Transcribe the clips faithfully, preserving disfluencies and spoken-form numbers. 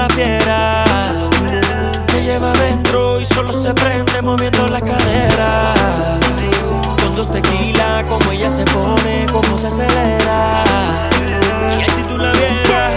la fiera que lleva adentro y solo se prende moviendo las caderas. Con dos tequilas, como ella se pone, como se acelera. Y ahí si tú la vieras.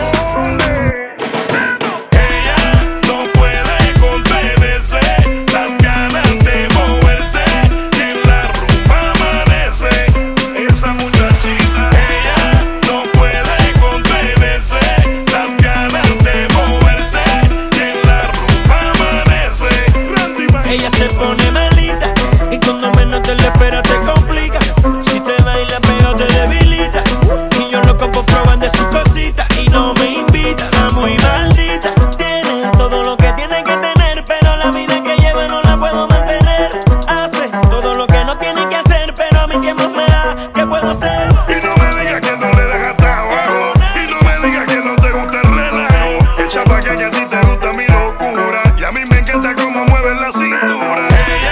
Ella se pone malita y cuando menos te lo esperas te complica. Si te baila peor te debilita. Y yo loco por probar de sus cositas y no me invita. La muy maldita tiene todo lo que tiene que tener, pero la vida que lleva no la puedo mantener. Hace todo lo que no tiene que hacer, pero a mí qué más me da, ¿qué puedo hacer? Y no me digas que no le dejas trabajo, y no me digas que no te gusta el relajo. Echa pa' que a ti te gusta mi locura, y a mí me encanta cómo mueves la cintura.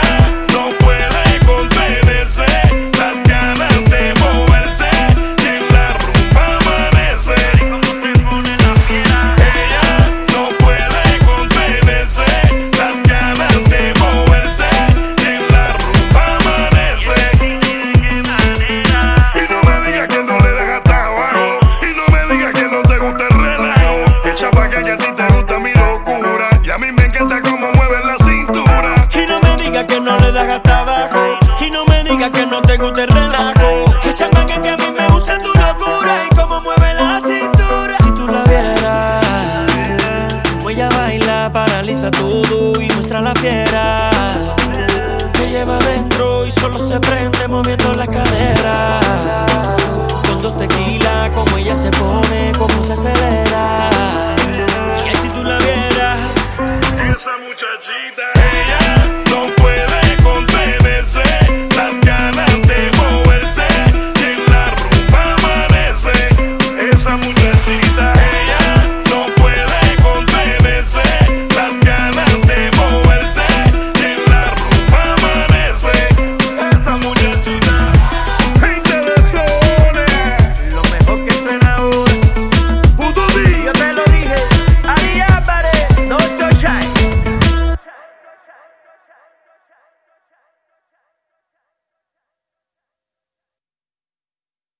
Que no le das hasta abajo y no me digas que no te gusta el relajo. Esa magia que a mí me gusta tu locura y cómo mueve la cintura. Si tú la vieras, como ella baila, paraliza todo y muestra la fiera que lleva adentro y solo se prende moviendo las caderas. Con dos tequilas, como ella se pone, como se acelera. Y ahí si tú la vieras, esa muchachita.